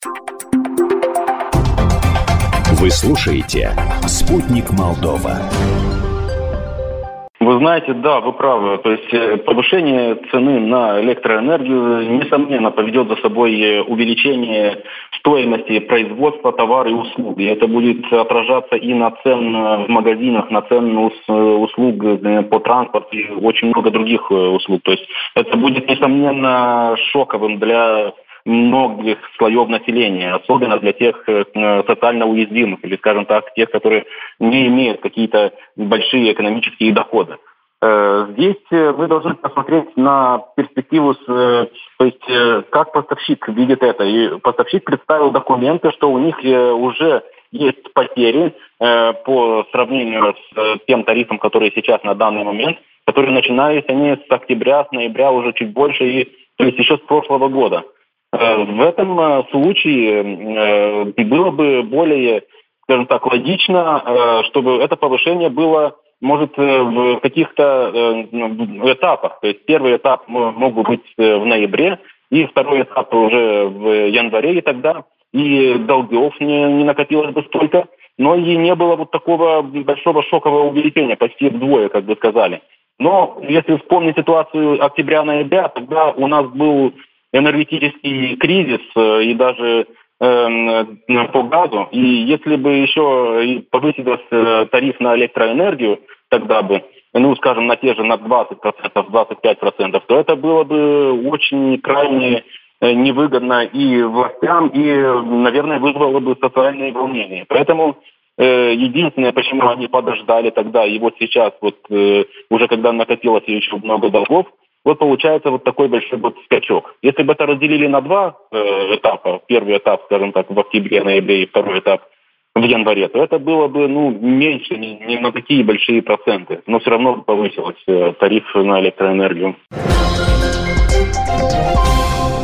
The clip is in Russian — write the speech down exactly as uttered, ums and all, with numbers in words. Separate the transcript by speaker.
Speaker 1: Вы слушаете «Спутник Молдова».
Speaker 2: Вы знаете, да, вы правы. То есть повышение цены на электроэнергию, несомненно, поведет за собой увеличение стоимости производства товаров и услуг. И это будет отражаться и на цен в магазинах, на цены услуг по транспорту и очень много других услуг. То есть это будет, несомненно, шоковым для многих слоев населения, особенно для тех социально уязвимых, или, скажем так, тех, которые не имеют какие-то большие экономические доходы. Здесь вы должны посмотреть на перспективу, то есть как поставщик видит это. И поставщик представил документы, что у них уже есть потери по сравнению с тем тарифом, который сейчас на данный момент, которые начинались они с октября, с ноября уже чуть больше, и, то есть еще с прошлого года. В этом случае было бы более, скажем так, логично, чтобы это повышение было, может, в каких-то этапах. То есть первый этап мог бы быть в ноябре, и второй этап уже в январе, и тогда и долгов не, не накопилось бы столько, но и не было вот такого большого шокового увеличения, почти вдвое, как бы сказали. Но если вспомнить ситуацию октября-ноября, тогда у нас был энергетический кризис и даже э, по газу. И если бы еще повысился тариф на электроэнергию, тогда бы, ну, скажем, на те же на двадцать процентов, двадцать пять процентов, то это было бы очень крайне невыгодно и властям, и, наверное, вызвало бы социальные волнения. Поэтому э, единственное, почему они подождали тогда, и вот сейчас, вот э, уже когда накопилось еще много долгов, вот получается вот такой большой вот скачок. Если бы это разделили на два э, этапа, первый этап, скажем так, в октябре, ноябре, и второй этап в январе, то это было бы, ну, меньше, не, не на такие большие проценты, но все равно повысилось э, тариф на электроэнергию.